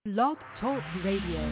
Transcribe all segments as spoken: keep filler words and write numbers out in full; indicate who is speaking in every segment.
Speaker 1: Blog Talk Radio.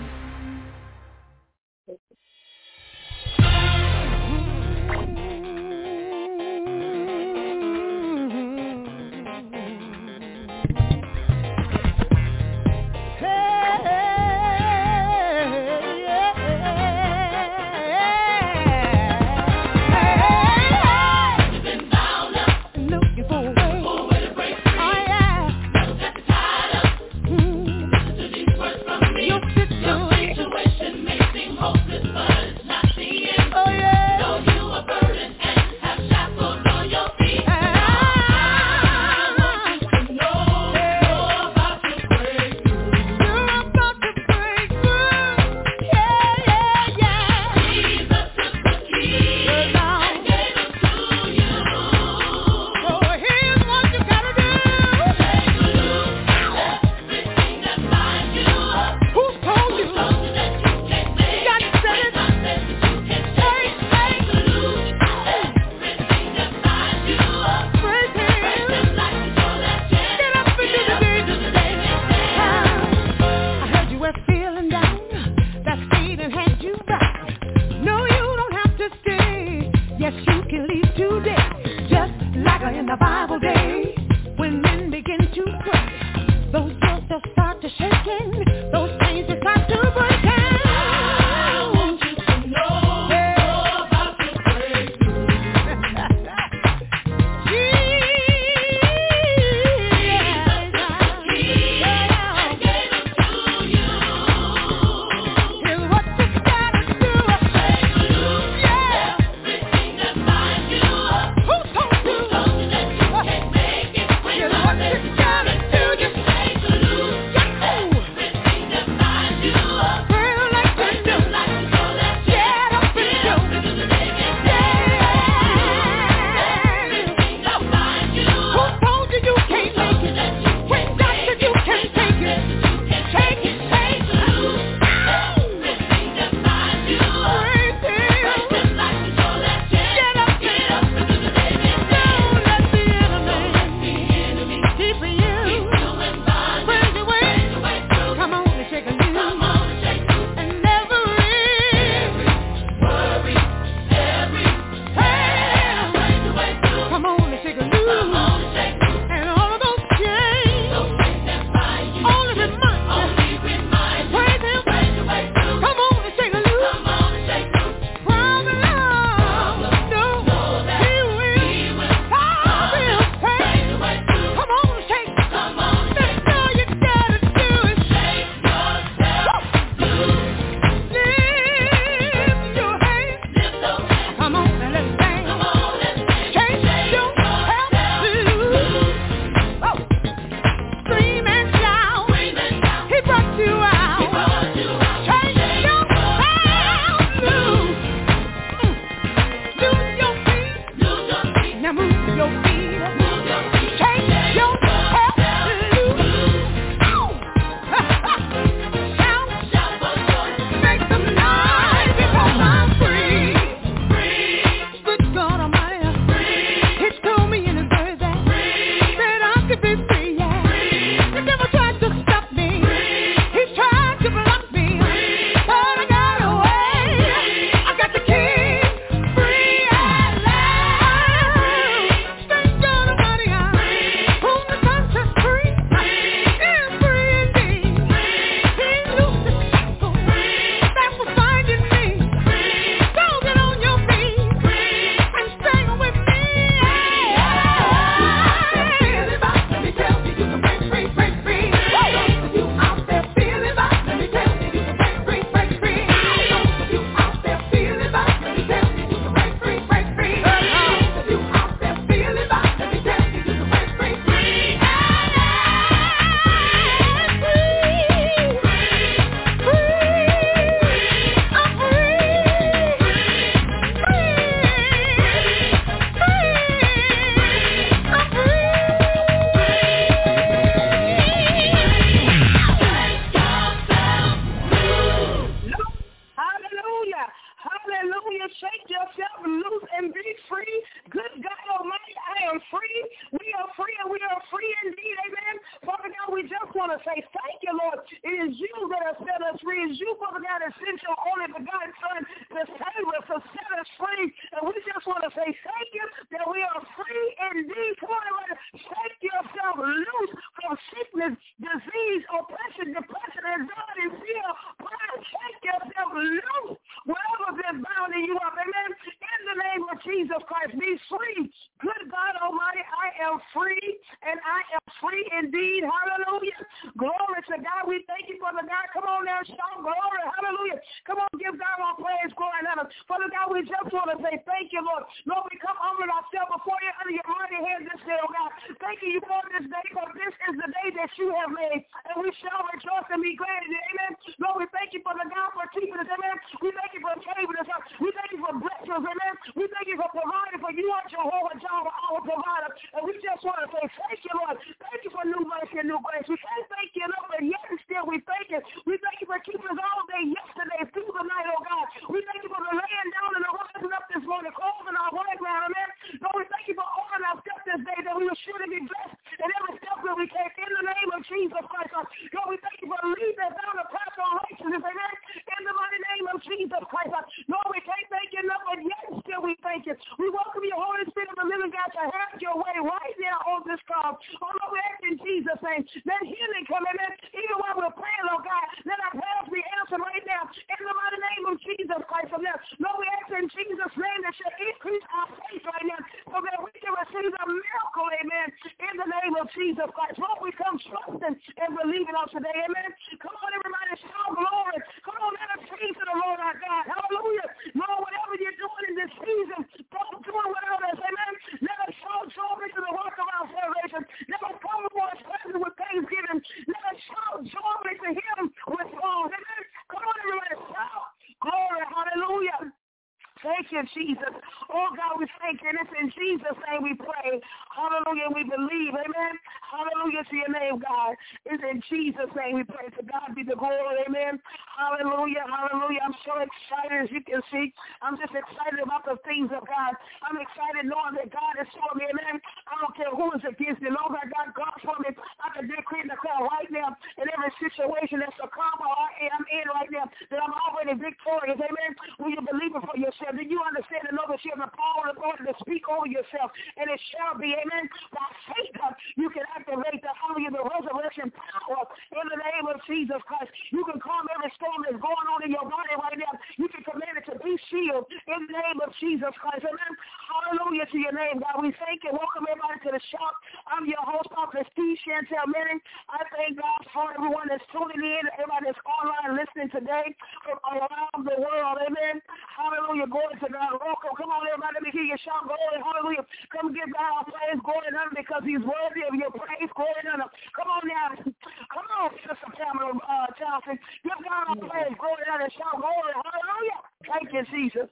Speaker 2: is you that has set us free. It's you, Father God, that sent your only begotten Son to save us, to set us free. And we just want to say thank you that we are free indeed. Come on, everybody. Shake yourself loose from sickness, disease, oppression, depression, anxiety, fear, pride. Shake yourself loose. Whatever's been bounding you up, amen. In the name of Jesus Christ, be free. Good God Almighty, I am free, and I am free indeed. Hallelujah. Glory to God. We thank you, Father God. Come on now, shout glory. Hallelujah. Come on, give God our praise, glory, and honor. Father God, we just want to say thank you, Lord. Lord, we come humbling ourselves before you under your mighty hand this day, oh God. Thank you for this day, for this is the day that you have made, and we shall rejoice and be glad in it. Amen. Lord, we thank you, Father God, for keeping us. Amen. We thank you for saving us. We thank you for blessing us. Amen. We thank you for providing, for you are Jehovah Jireh, our provider. And we just want to say thank you, Lord. Thank you for new mercy and new grace. We can't thank you enough, but yet and still we thank you. We thank you for keeping us all day yesterday through the night, oh God. We thank you for the laying down and the rising up this morning, closing our right ground, amen. Lord, we thank you for ordering our steps this day that we will surely be blessed in every step that we take in the name of Jesus Christ. Lord, we thank you for leading us down the path of righteousness, amen. In the mighty name of Jesus Christ. Lord, we can't thank you enough, but yet and still we thank you. We welcome you, Holy Spirit of the living God, to have your way right now on this call. Oh, Lord, we ask in Jesus' name, let healing come in, even while we're praying, Lord God. Let our prayers be answered right now in the mighty name of Jesus Christ. From there, Lord, we ask in Jesus' name that you increase our faith right now so that we can receive a miracle, amen, in the name of Jesus Christ. Lord, we come trusting and believing on today, amen. Come on, everybody, shout glory. Come on, let us praise to the Lord our God. Hallelujah. Lord, whatever you're doing in this season, don't do it without us, amen. Let us show joy to the work of our salvation. Let us come before his presence with thanksgiving. Let us shout joy to him with songs, amen. Come on, everybody, shout glory. Hallelujah. Thank you, Jesus. Oh, God, we thank you. And it's in Jesus' name we pray. Hallelujah. We believe. Amen. Hallelujah to your name, God. It's in Jesus' name we pray. To God be the glory. Amen. Hallelujah. Hallelujah. I'm so excited, as you can see. I'm just excited about the things of God. I'm excited knowing that God is for me. Amen. I don't care who is against me. Long as I got God for me, I can decree and declare right now in every situation that's a combo I am in right now that I'm already victorious. Amen. Will you believe it for yourself? Do you understand and know that you have the power and authority to speak over yourself? And it shall be, amen, by faith you can activate the hallelujah, the resurrection power in the name of Jesus Christ. You can calm every storm that's going on in your body right now. You can command it to be sealed in the name of Jesus Christ. Amen. Hallelujah to your name, God. We thank you. Welcome everybody to the shop. I'm your host, Prophet Steve Chantel Manning. I thank God for everyone that's tuning in, everybody that's online listening today from around the world. Amen. Hallelujah. Glory to God. Welcome. Come on, everybody. Let me hear you shout glory. Hallelujah. Come give God our praise, glory, and honor because he's worthy of your praise, glory, and honor. Come on now. Come on, Sister Pamela uh, Johnson. Give God our praise, glory, and honor. Shout glory. Hallelujah. Thank you, Jesus.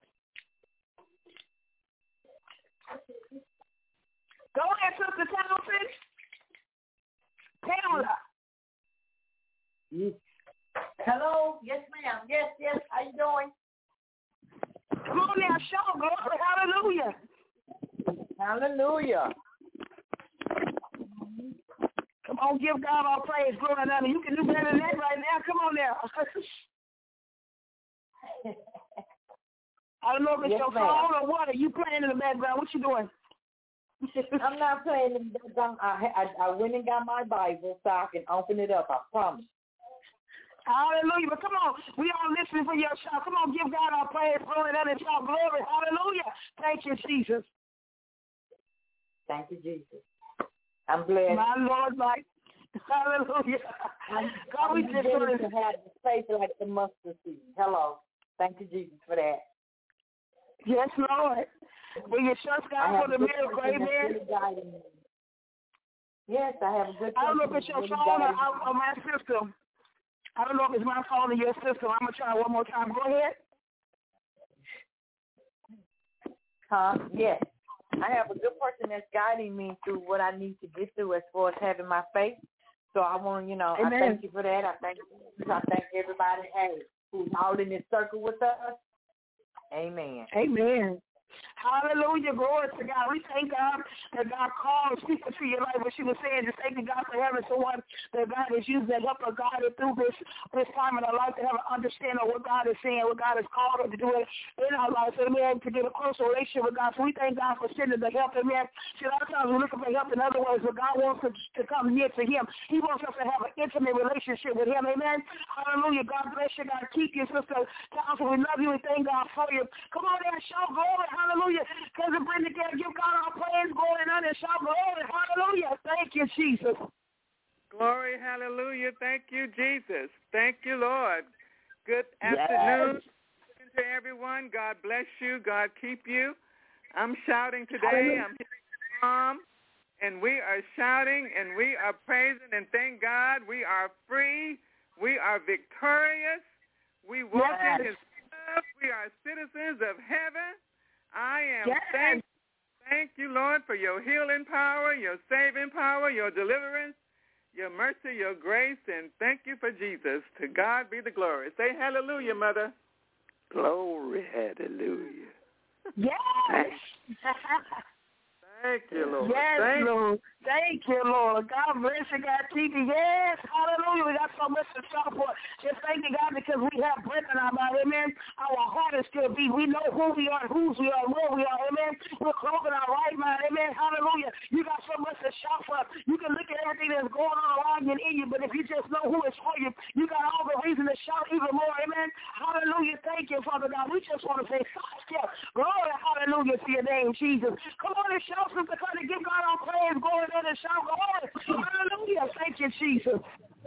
Speaker 2: Go ahead, Sister Townsend. Pamela.
Speaker 3: Hello. Yes, ma'am. Yes, yes. How you doing?
Speaker 2: Come on now, shout glory, hallelujah.
Speaker 3: Hallelujah.
Speaker 2: Come on, give God all praise, glory, and honor. You can do better than that right now. Come on now. I don't know if it's
Speaker 3: yes,
Speaker 2: your
Speaker 3: ma'am.
Speaker 2: phone or what. Are you playing in the background? What you doing?
Speaker 3: I'm not playing in the background. I, I, I went and got my Bible so I can open it up. I promise.
Speaker 2: Hallelujah. But come on, we all listening for your shout. Come on, give God our praise, glory, and honor, shout glory. Hallelujah. Thank you, Jesus.
Speaker 3: Thank you, Jesus. I'm blessed.
Speaker 2: My Lord, my hallelujah.
Speaker 3: I'm,
Speaker 2: God,
Speaker 3: I'm
Speaker 2: we just
Speaker 3: beginning
Speaker 2: want
Speaker 3: to have the faith like the mustard seed. Hello. Thank you, Jesus, for that.
Speaker 2: Yes, Lord. Will you trust God for the miracle, amen?
Speaker 3: Really yes, I have a good
Speaker 2: I don't know if it's your
Speaker 3: really
Speaker 2: phone or, or my system. I don't know if it's my phone or your system. I'm going to try one more time. Go ahead.
Speaker 3: Huh? Yes. I have a good person that's guiding me through what I need to get through as far as having my faith. So I want, you know,
Speaker 2: Amen.
Speaker 3: I thank you for that. I thank you. I thank everybody, hey, who's all in this circle with us. Amen.
Speaker 2: Amen. Hallelujah. Glory to God. We thank God that God called speaking to your life. What she was saying, just thanking God for having someone that God has used that help her guide her through this, this time in her life to have an understanding of what God is saying, what God has called her to do it in her life. Amen. To get a closer relationship with God. So we thank God for sending the help. Amen. See, a lot of times we're looking for help in other ways, but God wants us to come near to him. He wants us to have an intimate relationship with him. Amen. Hallelujah. God bless you. God keep you, Sister Counsel. We love you. We thank God for you. Come on there and shout glory. Hallelujah. Cousin Brenda, can give God our praise going on and shout glory. Hallelujah. Thank you, Jesus.
Speaker 4: Glory. Hallelujah. Thank you, Jesus. Thank you, Lord. Good afternoon yes. to everyone. God bless you. God keep you. I'm shouting today. Hallelujah. I'm here Mom, and we are shouting and we are praising and thank God we are free. We are victorious. We walk yes. in his love. We are citizens of heaven. I am yes. thank, thank you, Lord, for your healing power, your saving power, your deliverance, your mercy, your grace, and thank you for Jesus. To God be the glory. Say hallelujah, Mother.
Speaker 5: Glory, hallelujah.
Speaker 2: Yes.
Speaker 4: Thank you, Lord.
Speaker 2: Yes,
Speaker 4: Thank
Speaker 2: Lord. Thank you, Lord. God bless you, God keep you. Yes, hallelujah. We got so much to shout for. Just thanking God because we have breath in our body. Amen. Our heart is still beating. We know who we are, whose we are, where we are. Amen. We're clothing our right mind. Amen. Hallelujah. You got so much to shout for. You can look at everything that's going on around you and in you, but if you just know who is for you, you got all the reason to shout even more. Amen. Hallelujah. Thank you, Father God. We just want to say, stop. Glory, hallelujah to your name, Jesus. Come on and shout, Sister Connie. Give God our praise. Glory and shout glory. Hallelujah. Thank you, Jesus.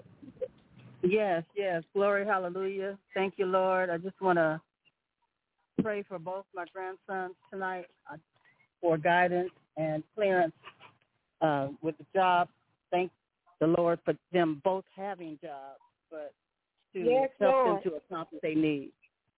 Speaker 6: Yes, yes. Glory, hallelujah. Thank you, Lord. I just want to pray for both my grandsons tonight uh, for guidance and clearance uh, with the job. Thank the Lord for them both having jobs, but to
Speaker 2: yes,
Speaker 6: help
Speaker 2: Lord.
Speaker 6: them to accomplish their needs.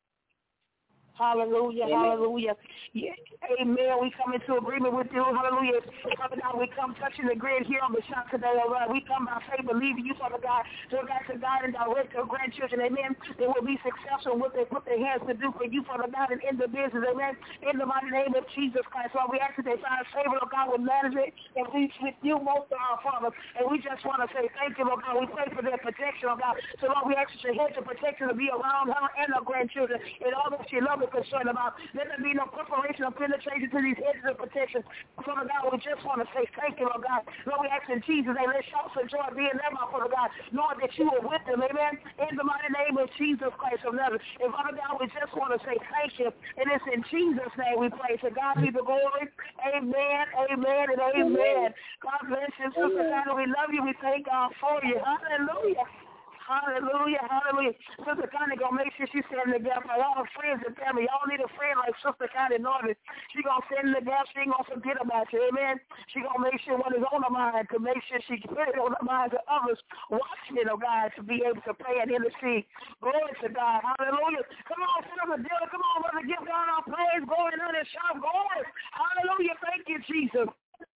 Speaker 2: Hallelujah,
Speaker 6: Amen.
Speaker 2: hallelujah. Yeah. Amen. We come into agreement with you. Hallelujah. Father God, we come touching the grid here on the shop today, all right. We come by faith, believing you, Father God, to God to guide and direct our grandchildren. Amen. They will be successful in what they put their hands to do for you, Father God, and in the business. Amen. In the mighty name of Jesus Christ. Lord, we ask that they find favor, Lord God, with management and reach with you most of our Father. And we just want to say thank you, Lord God. We pray for their protection, Lord God. So, Lord, we ask that your hedge of protection to be around her and her grandchildren and all that she loves. Concerned about. Let there be no preparation or penetration to these hedges of protection. Father God, we just want to say thank you, Lord God. Lord, we ask in Jesus' name, let shouts of joy be in them, Father God, knowing that you are with them, amen, in the mighty name of Jesus Christ of Nazareth. And Father God, we just want to say thank you, and it's in Jesus' name we pray. To God be the glory. Amen, amen, and amen. God bless you, Sister God. We love you. We thank God for you. Hallelujah. Hallelujah, hallelujah. Sister Connie gonna make sure she's sending the gap for all her friends and family. Y'all need a friend like Sister Connie Norman. She gonna send the gap. She ain't gonna forget about you, amen. She gonna make sure what is on her mind to make sure she can put it on the minds of others watching it, oh God, to be able to pray and intercede. Glory to God, hallelujah. Come on, Sister Dilla, come on, brother, give God our praise, going on and shout glory. Hallelujah, thank you, Jesus.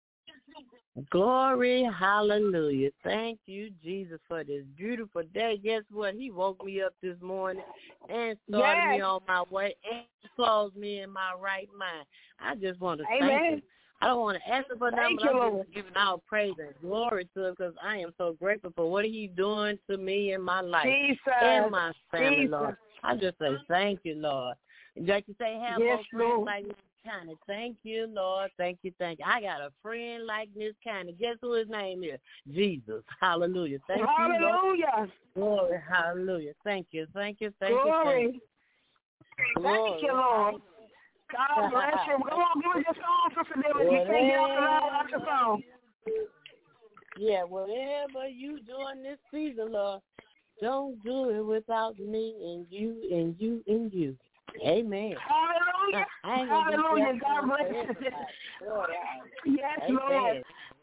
Speaker 7: Glory, hallelujah. Thank you, Jesus, for this beautiful day. Guess what? He woke me up this morning and started yes. me on my way and closed me in my right mind. I just want to
Speaker 2: Amen.
Speaker 7: thank him. I don't want to ask him for nothing, but I'm
Speaker 2: you,
Speaker 7: just giving all praise and glory to him because I am so grateful for what he's doing to me in my life
Speaker 2: Jesus.
Speaker 7: and my family,
Speaker 2: Jesus.
Speaker 7: Lord. I just say thank you, Lord. And like you say, have
Speaker 2: yes,
Speaker 7: more friends
Speaker 2: Lord.
Speaker 7: like Miss Connie. Thank you, Lord. Thank you, thank you. I got a friend like Miss Connie. Guess who his name is? Jesus. Hallelujah. Thank
Speaker 2: hallelujah.
Speaker 7: you, Lord. Glory. Hallelujah. Thank you. Thank you. Thank
Speaker 2: Glory.
Speaker 7: you. Thank you.
Speaker 2: Glory. Thank you, Lord. God bless you. Come on, give us your song, Sister Dilla. You can't get off the line without your song.
Speaker 7: Yeah, whatever you doing this season, Lord, don't do it without me and you and you and you. Amen.
Speaker 2: Hallelujah. Hallelujah. God bless you. Yes,
Speaker 7: Amen.
Speaker 2: Lord.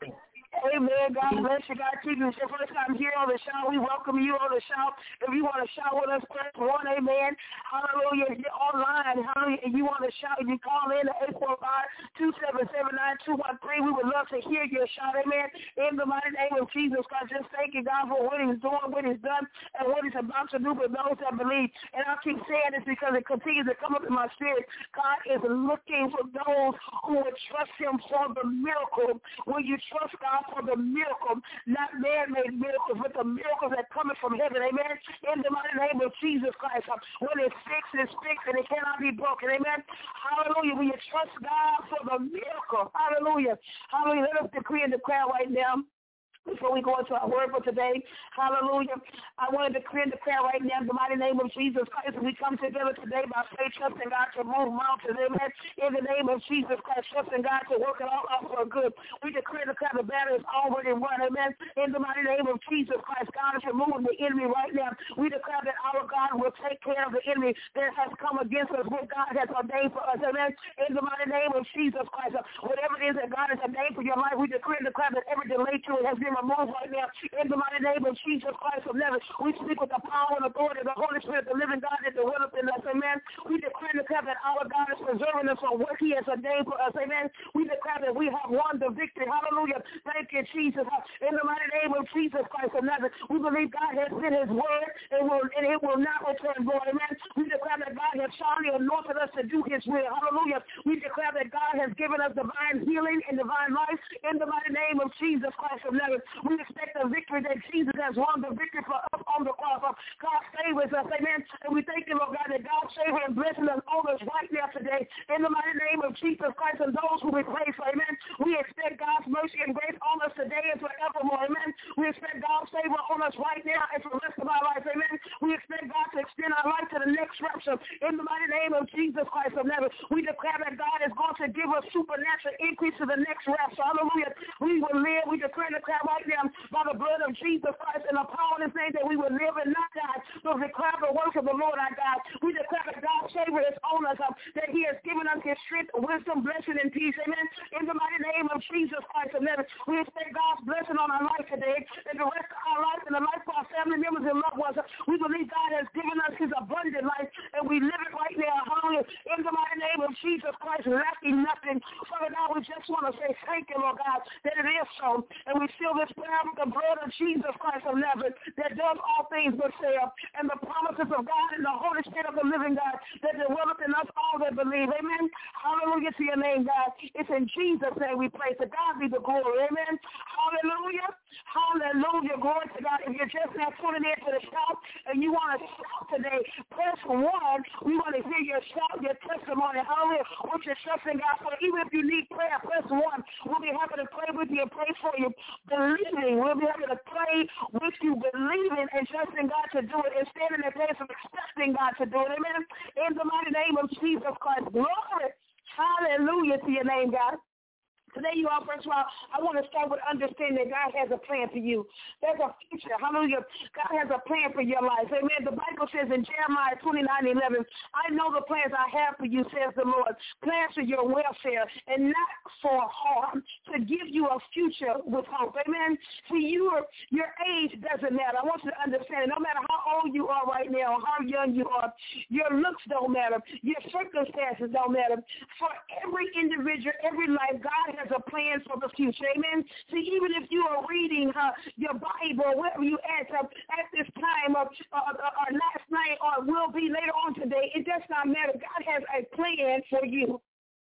Speaker 2: Amen. God bless you. God keep you. It's your first time here on the show. We welcome you on the show. If you want to shout with us, press one. Amen. Hallelujah. If you're online, hallelujah, and you want to shout, you call in at eight four five, two seven seven, nine two one three. We would love to hear your shout. Amen. In the mighty name of Jesus Christ, just thanking God for what he's doing, what he's done, and what he's about to do for those that believe. And I keep saying this because it continues to come up in my spirit. God is looking for those who would trust him for the miracle. Will you trust God for the miracle, not man-made miracles, but the miracles that come from heaven, amen, in the mighty name of Jesus Christ. When it's fixed, it's fixed, and it cannot be broken, amen. Hallelujah. Will you trust God for the miracle? Hallelujah. Hallelujah. Let us decree and declare right now. Before we go into our word for today, hallelujah, I want to decree and declare right now in the mighty name of Jesus Christ, as we come together today by faith, trusting God to move mountains, amen, in the name of Jesus Christ, trusting God to work it all out for good. We decree and declare the battle is already won, amen, in the mighty name of Jesus Christ. God is removing the enemy right now. We declare that our God will take care of the enemy that has come against us, what God has ordained for us, amen, in the mighty name of Jesus Christ. Whatever it is that God has ordained for your life, we decree and declare that every delay to it has been removed right now in the mighty name of Jesus Christ of Nazareth. We speak with the power and authority of the Holy Spirit, the living God that dwelleth in us, amen. We declare and declare that our God is preserving us from what he has ordained for us, amen. We declare that we have won the victory, hallelujah. Thank you, Jesus. In the mighty name of Jesus Christ of Nazareth, we believe God has sent his word and, will, and it will not return void, amen. We declare that God has surely anointed us to do his will, hallelujah. We declare that God has given us divine healing and divine life in the mighty name of Jesus Christ of Nazareth. We expect the victory that Jesus has won, the victory for us on the cross. God favors us, amen. And we thank you, Lord God, that God favors and blessing us on us right now today. In the mighty name of Jesus Christ and those who we pray for, amen. We expect God's mercy and grace on us today and forevermore, amen. We expect God's favor on us right now and for the rest of our life, amen. We expect God to extend our life to the next rapture. In the mighty name of Jesus Christ of Nazareth, we declare that God is going to give us supernatural increase to the next rapture. Hallelujah. We will live, we declare and declare right now by the blood of Jesus Christ and the power of his name that we will live and not die. So declare the work of the Lord our God. We declare that God's favor is on us, uh, that he has given us his strength, wisdom, blessing, and peace. Amen. In the mighty name of Jesus Christ of Nazareth, we expect God's blessing on our life today and the rest of our life and the life of our family members and loved ones. We believe God has given us his abundant life and we live it right now. Hallelujah. In the mighty name of Jesus Christ, lacking nothing. Father God, we just want to say thank you, Lord God, that it is so. And we seal this prayer with the blood of Jesus Christ of Nazareth that does all things but fail, and the promises of God and the Holy Spirit of the living God that dwelleth in us all that believe. Amen. Hallelujah to your name, God. It's in Jesus' name we pray. To God be the glory. Amen. Hallelujah. Hallelujah. Glory to God. If you're just now tuning in to the shout and you want to shout today, press one. We want to hear your shout, your testimony. Hallelujah. What you're trusting God for. Even if you need prayer, press one. We'll be happy to pray with you and pray for you. Believing. We'll be happy to pray with you, believing and trusting God to do it and standing in the place of expecting God to do it. Amen. In the mighty name of Jesus Christ. Glory. Hallelujah to your name, God. Today, you all, first of all, I want to start with understanding that God has a plan for you. There's a future. Hallelujah. God has a plan for your life. Amen. The Bible says in Jeremiah twenty-nine eleven, I know the plans I have for you, says the Lord. Plans for your welfare and not for harm, to give you a future with hope. Amen. See, your, your age doesn't matter. I want you to understand it. No matter how old you are right now, how young you are, your looks don't matter. Your circumstances don't matter. For every individual, every life, God has has a plan for the future. Amen. See, even if you are reading uh, your Bible, wherever you at uh, at this time uh, uh, or last night or will be later on today, it does not matter. God has a plan for you.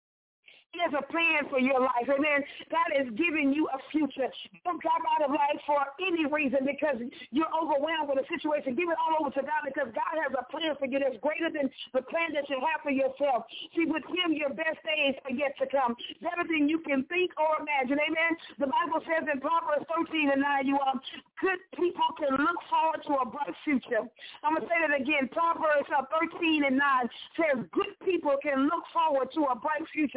Speaker 2: He has a plan for your life. Amen. God is giving you a future. Don't drop out of life for any reason because you're overwhelmed with a situation. Give it all over to God because God has a plan for you that's greater than the plan that you have for yourself. See, with him, your best days are yet to come. Everything you can think or imagine. Amen. The Bible says in Proverbs thirteen and nine, you are good people can look forward to a bright future. I'm going to say that again. Proverbs thirteen and nine says good people can look forward to a bright future. See,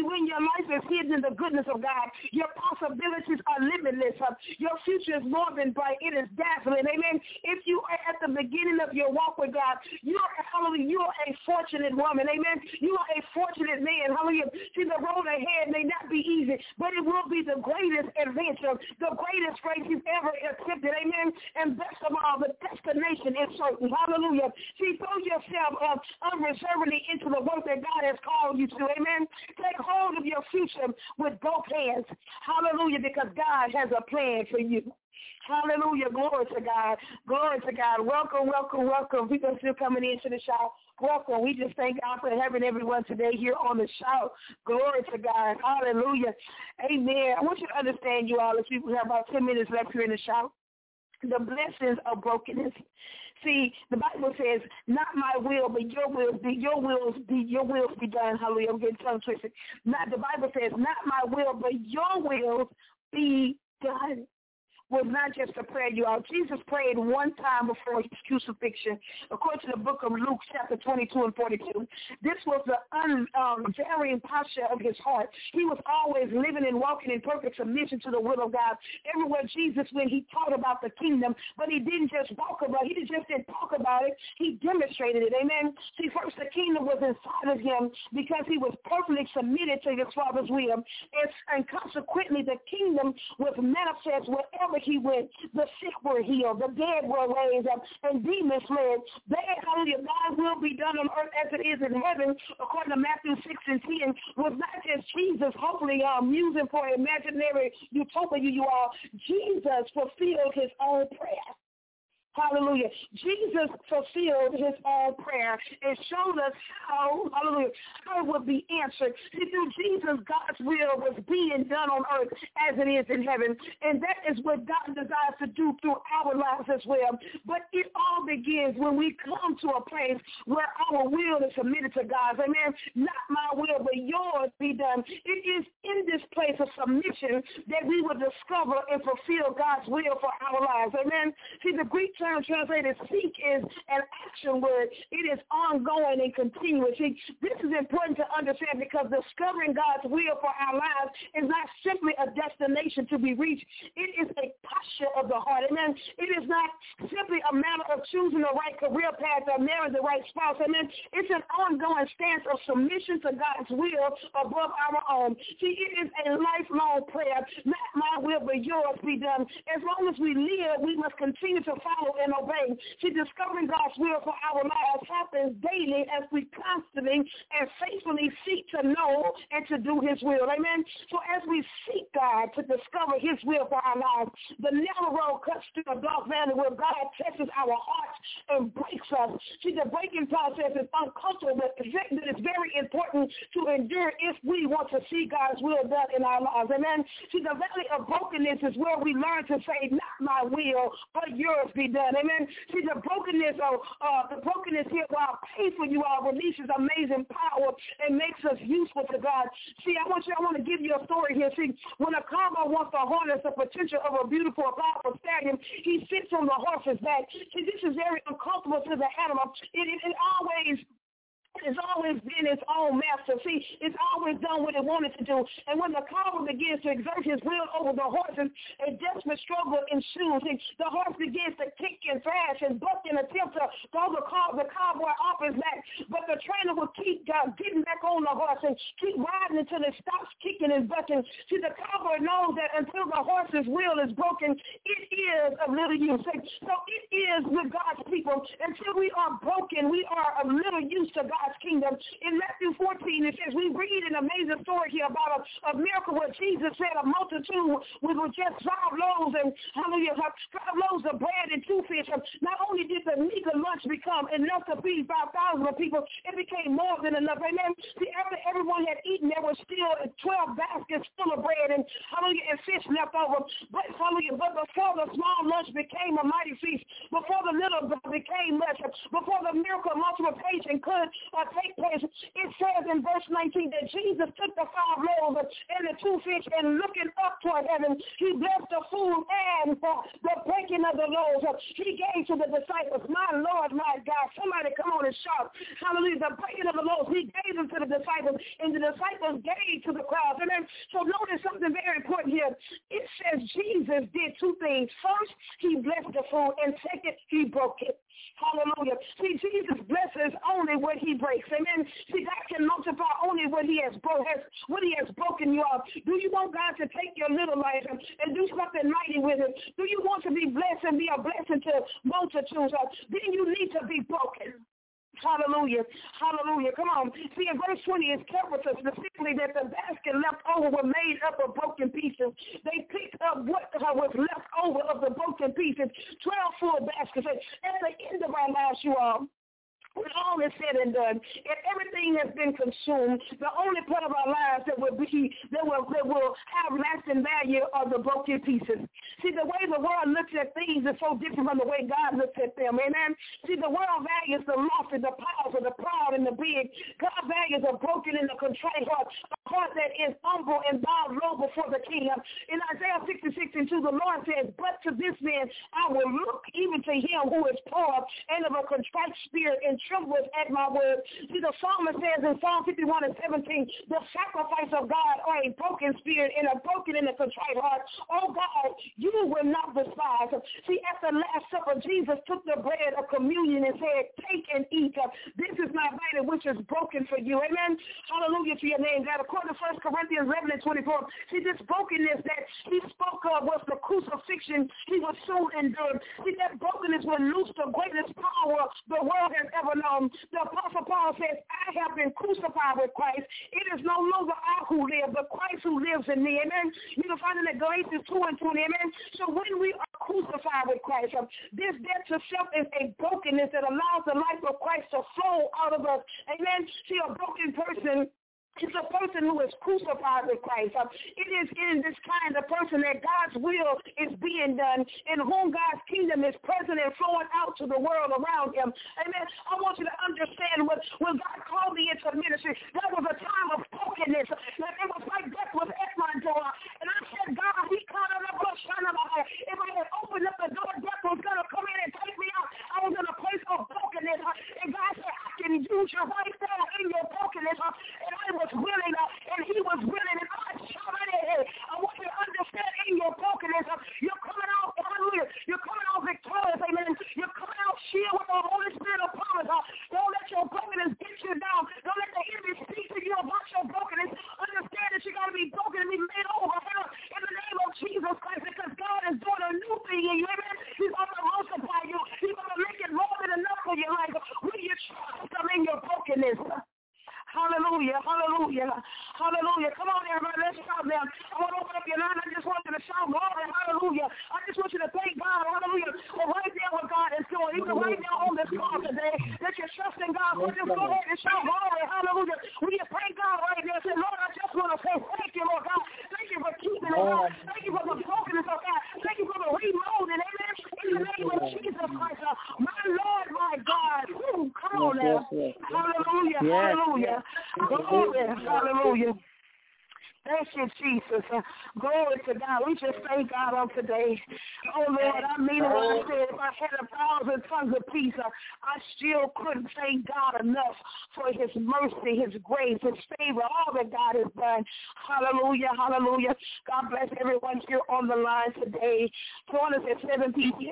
Speaker 2: See, when your life is hidden in the goodness of God, your possibilities are limitless. Your future is more than bright. It is dazzling. Amen. If you are at the beginning of your walk with God, you are, hallelujah, you are a fortunate woman. Amen. You are a fortunate man. Hallelujah. See, the road ahead may not be easy, but it will be the greatest adventure, the greatest race you've ever attempted. Amen. And best of all, the destination is certain. Hallelujah. See, throw yourself uh, unreservedly into the work that God has called you to. Amen. Take hold of your future with both hands. Hallelujah, because God has a plan for you. Hallelujah. Glory to God. Glory to God. Welcome, welcome, welcome. People still coming into the shout. Welcome. We just thank God for having everyone today here on the shout. Glory to God. Hallelujah. Amen. I want you to understand, you all, as we have about ten minutes left here in the shout, the blessings of brokenness. See, the Bible says, not my will, but your will be, your wills be, your wills be done. Hallelujah. I'm getting tongue twisted. Not, the Bible says, not my will, but your wills be done. Was not just a prayer, you all. Jesus prayed one time before his crucifixion, according to the book of Luke, chapter twenty-two and forty-two. This was the unvarying um, posture of his heart. He was always living and walking in perfect submission to the will of God. Everywhere Jesus went, he taught about the kingdom, but he didn't just walk about it. He just didn't talk about it. He demonstrated it. Amen. See, first, the kingdom was inside of him because he was perfectly submitted to his Father's will. And, and consequently, the kingdom was manifest wherever he went. The sick were healed, the dead were raised up, and demons fled. Bad, hallelujah, God will be done on earth as it is in heaven, according to Matthew six and ten, was not just Jesus, hopefully um, using for imaginary utopia, you all. Jesus fulfilled his own prayer. Hallelujah. Jesus fulfilled his own prayer and showed us how, hallelujah, how it would be answered. See, through Jesus, God's will was being done on earth as it is in heaven. And that is what God desires to do through our lives as well. But it all begins when we come to a place where our will is submitted to God's. Amen. Not my will, but yours be done. It is in this place of submission that we will discover and fulfill God's will for our lives. Amen. See, the Greek term translated seek is an action word. It is ongoing and continuous. See, this is important to understand because discovering God's will for our lives is not simply a destination to be reached. It is a posture of the heart. Amen. It is not simply a matter of choosing the right career path or marrying the right spouse. Amen. It's an ongoing stance of submission to God's will above our own. See, it is a lifelong prayer. Not my will, but yours be done. As long as we live, we must continue to follow and obey. See, discovering God's will for our lives happens daily as we constantly and faithfully seek to know and to do his will. Amen. So as we seek God to discover his will for our lives, the narrow road cuts through a dark valley where God tests our hearts and breaks us. See, the breaking process is uncomfortable, but it's very important to endure if we want to see God's will done in our lives. Amen. See, the valley of brokenness is where we learn to say, not my will, but yours be done. Amen. See, the brokenness of uh, the brokenness here, while painful, you all, releases amazing power and makes us useful to God. See, I want you, I want to give you a story here. See, when a cowboy wants to harness the potential of a beautiful, powerful stallion, he sits on the horse's back. See, this is very uncomfortable to the animal. It, it, it always It's always been its own master. See, it's always done what it wanted to do. And when the cowboy begins to exert his will over the horses, a desperate struggle ensues. See, the horse begins to kick and thrash and buck in an attempt to throw the, cow, the cowboy off his back. But the trainer will keep uh, getting back on the horse and keep riding until it stops kicking and bucking. See, the cowboy knows that until the horse's will is broken, it is of little use. So it is with God's people. Until we are broken, we are of little use to God. God's kingdom. In Matthew fourteen, it says, we read an amazing story here about a, a miracle where Jesus fed a multitude with just five loaves and, hallelujah, five loaves of bread and two fish. Not only did the meager lunch become enough to feed five thousand people, it became more than enough. Amen. See, after everyone had eaten, there was still twelve baskets full of bread and, hallelujah, and fish left over. But, hallelujah, but before the small lunch became a mighty feast, before the little became much, before the miracle of multiplication could Uh, take place, it says in verse nineteen that Jesus took the five loaves and the two fish and looking up toward heaven, he blessed the food and uh, the breaking of the loaves. Uh, he gave to the disciples, my Lord, my God. Somebody Somebody come on and shout. Hallelujah. The breaking of the loaves, he gave them to the disciples, and the disciples gave to the crowds. Amen. So notice something very important here. It says Jesus did two things. First, he blessed the food, and second, he broke it. Hallelujah. See, Jesus blesses only what he breaks. Amen. See, God can multiply only what he has broken, what he has broken you off. Do you want God to take your little life and, and do something mighty with it? Do you want to be blessed and be a blessing to multitudes? Then you need to be broken. Hallelujah. Hallelujah. Come on. See, in verse twenty, it's telling us specifically that the basket left over were made up of broken pieces. They picked up what was left over of the broken pieces, twelve full baskets. At the end of our lives, you all, when all is said and done, and everything has been consumed, the only part of our lives that will be that will that will have lasting value are the broken pieces. See, the way the world looks at things is so different from the way God looks at them. Amen. See, the world values the lofty, the powerful, the proud, and the big. God values a broken and a contrite heart, a heart that is humble and bowed low before the King. In Isaiah sixty-six and two, the Lord says, "But to this man I will look, even to him who is poor and of a contrite spirit and trembles at my word." See, the psalmist says in Psalm fifty-one and seventeen, the sacrifice of God are a broken spirit and a broken and a contrite heart. Oh God, you will not despise. See, at the Last Supper, Jesus took the bread of communion and said, "Take and eat. This is my body which is broken for you." Amen. Hallelujah to your name, God. According to First Corinthians eleven and twenty-four, see, this brokenness that he spoke of was the crucifixion he was soon endured. See, that brokenness will loose the greatest power the world has ever known. The Apostle Paul says, "I have been crucified with Christ. It is no longer I who live, but Christ who lives in me." Amen. You can find it in Galatians two and twenty. Amen. So when we are crucified with Christ, um, this death to self is a brokenness that allows the life of Christ to flow out of us. Amen. See, a broken person is a person who is crucified with Christ. Um, it is in this kind of person that God's will is being done, in whom God's kingdom is present and flowing out to the world around him. Amen. I want you to understand what when God called me into ministry, that was a time of brokenness. Like it was like death was at my door. And I said, "God, he called up a shine of my if I had opened up the door, death was going to come in and take me out." I was in a place of brokenness. And God said, "I can use you right there in your brokenness." And I was willing, uh, and he was willing, and I shouted at him. I want you to understand in your brokenness, uh, you're coming out, hallelujah, you're coming out victorious, amen. You're coming out shielded with the Holy Spirit of promise. Uh, don't let your brokenness get you down. Don't let the enemy speak to you about your brokenness. Understand that you got to be broken and be made over uh, in the name of Jesus Christ, because God is doing a new thing in you, amen. He's going to multiply you. He's going to make it more than enough for your life. Will you trust him in your brokenness? Hallelujah, hallelujah, hallelujah. Come on, everybody, let's shout now. I want to open up your line. I just want you to shout glory, hallelujah. I just want you to thank God, hallelujah, for right there what God is doing. Even right now on this call today, that you're trusting God. So just go ahead and shout glory, hallelujah. We just thank God right there. Say, "Lord, I just want to say thank you, Lord God. Thank you for keeping it, God. Thank you for the brokenness of God. Thank you for the remolding, amen. In the name of Jesus Christ, uh, my Lord, my God." Ooh, come on now. Hallelujah, hallelujah. Glory, hallelujah. Thank you, Jesus. Uh, glory to God. We just thank God on today. Oh, Lord, I mean what I said. If I had a thousand tongues of peace, uh, I still couldn't thank God enough for his mercy, his grace, his favor, all that God has done. Hallelujah, hallelujah. God bless everyone here on the line today. Join us at seven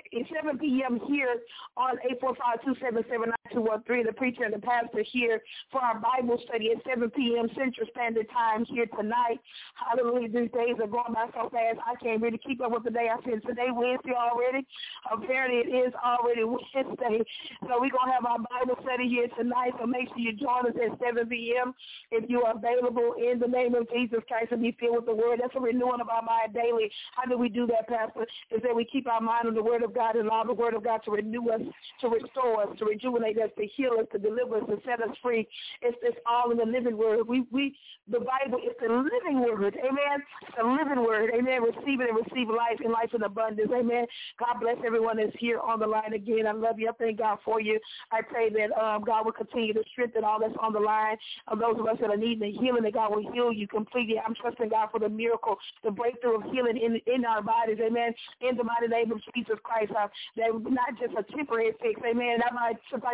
Speaker 2: p.m. here on eight four five, two seven seven, nine two one three. The preacher and the pastor here for our Bible study at seven p.m. Central Standard Time here tonight. Hallelujah. These days are going by so fast, I can't really keep up with the day. I said, today Wednesday already. Apparently it is already Wednesday. So we're going to have our Bible study here tonight. So make sure you join us at seven p.m. if you are available in the name of Jesus Christ and be filled with the word. That's a renewing of our mind daily. How do we do that, Pastor? Is that we keep our mind on the word of God and allow the word of God to renew us, to restore us, to rejuvenate us, to heal us, to deliver us, to set us free. It's, it's all in the living word. We, we, the Bible is the living word, amen. It's a living word, amen. Receive it and receive life and life in abundance, amen. God bless everyone that's here on the line again. I love you. I thank God for you. I pray that um, God will continue to strengthen all that's on the line. Of those of us that are needing the healing, that God will heal you completely. I'm trusting God for the miracle, the breakthrough of healing in in our bodies, amen. In the mighty name of Jesus Christ, uh, that not just a temporary fix, amen. That might, somebody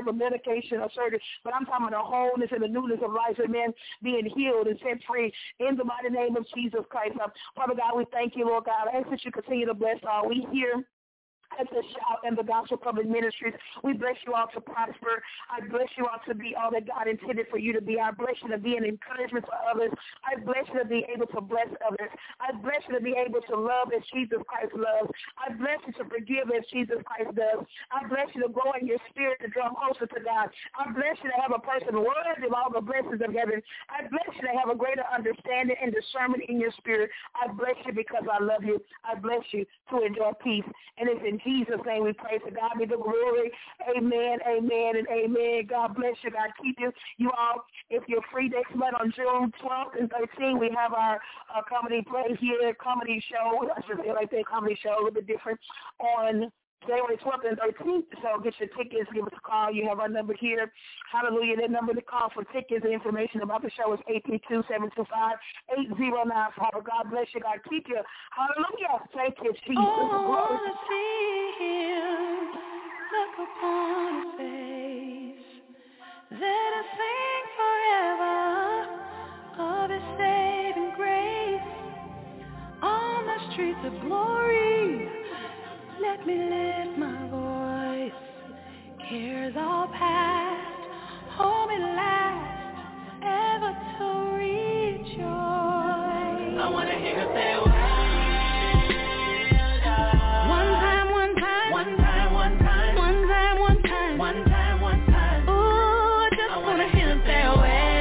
Speaker 2: for medication or surgery, but I'm talking about the wholeness and the newness of life, amen, being healed and set free in the mighty name of Jesus Christ. Uh, Father God, we thank you, Lord God. I ask that you continue to bless all we hear at the Shout and the Gospel Public Ministries. We bless you all to prosper. I bless you all to be all that God intended for you to be. I bless you to be an encouragement for others. I bless you to be able to bless others. I bless you to be able to love as Jesus Christ loves. I bless you to forgive as Jesus Christ does. I bless you to grow in your spirit to draw closer to God. I bless you to have a person worthy of all the blessings of heaven. I bless you to have a greater understanding and discernment in your spirit. I bless you because I love you. I bless you to enjoy peace. And it's in Jesus' name we pray. To God be the glory. Amen, amen, and amen. God bless you. God keep you. You all, if you're free next month on June twelfth and thirteenth, we have our uh, comedy play here, comedy show. I should say like that, comedy show, a little bit different on January twelfth and thirteenth, so get your tickets, give us a call. You have our number here. Hallelujah. That number to call for tickets and information about the show is eight three two, seven two five, eight zero nine four. God bless you. God keep you. Hallelujah. Thank you, Jesus.
Speaker 8: Oh, I want to see him look upon his face. Let us sing forever of his saving grace. On the streets of glory, let me lift my voice. Cares all past, home at last, ever to rejoice. I want to hear you say, well done. One time, one time, one time, one time, one time, one time, one time, one time. Ooh, I just want to hear you say, well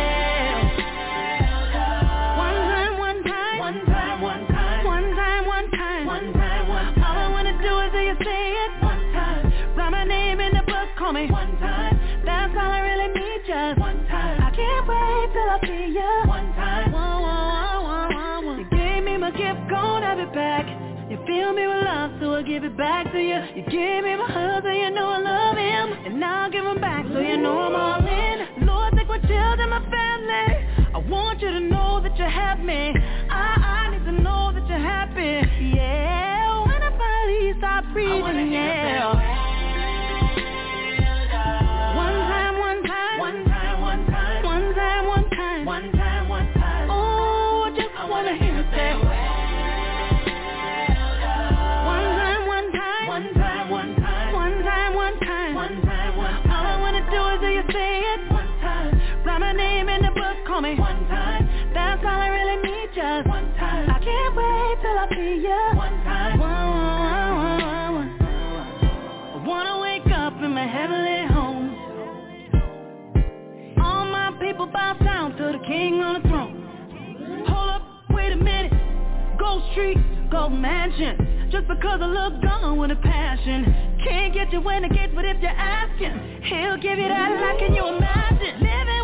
Speaker 8: done. One time, one time, one time, one time, one time, one time, one time, one time. All I want to do is hear you say it one time. Write my name in the book, call me one time. That's all I really need, just one time. I can't wait till I see you one time. Whoa, whoa, whoa, whoa, whoa. You gave me my gift, gon' have it back. You fill me with love, so I give it back to you. You gave me my hug, so you know I love him. And now I'll give him back, so you know I'm all in. Lord, take my children, my family. I want you to know that you have me. I, I need to know that you're happy. Yeah, when I finally stop breathing, yeah. One time, one time, one time, one time, one time, one time, one time, one time. Oh, I just I wanna hear you say, one time, one time, one time, one time, one time, one time, one time, one time. All I wanna do is hear you say it one time. Write my name in the book, call me one time. That's all I really need, just one time. I can't wait till I see you one time. Whoa, whoa, whoa, whoa. I wanna wake up in my heavenly home. All my people bow down to the King on the throne. Hold up, wait a minute. Gold Street, Gold Mansion. Just because I look gone with a passion. Can't get you when I get, but if you're asking, he'll give you that. How can you imagine living